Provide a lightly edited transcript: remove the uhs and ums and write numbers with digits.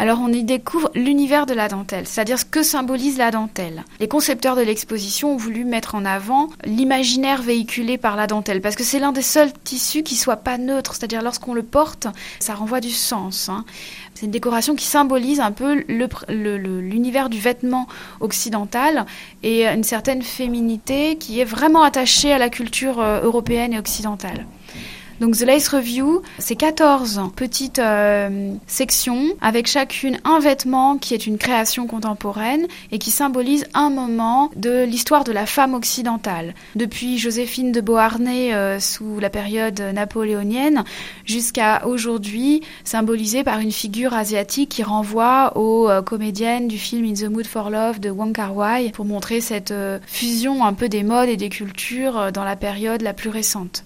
Alors on y découvre l'univers de la dentelle, c'est-à-dire ce que symbolise la dentelle. Les concepteurs de l'exposition ont voulu mettre en avant l'imaginaire véhiculé par la dentelle, parce que c'est l'un des seuls tissus qui soit pas neutre, c'est-à-dire lorsqu'on le porte, ça renvoie du sens. C'est une décoration qui symbolise un peu l'univers du vêtement occidental et une certaine féminité qui est vraiment attachée à la culture européenne et occidentale. Donc The Lace Review, c'est 14 petites sections avec chacune un vêtement qui est une création contemporaine et qui symbolise un moment de l'histoire de la femme occidentale. Depuis Joséphine de Beauharnais sous la période napoléonienne jusqu'à aujourd'hui, symbolisée par une figure asiatique qui renvoie aux comédiennes du film In the Mood for Love de Wong Kar-wai pour montrer cette fusion un peu des modes et des cultures dans la période la plus récente.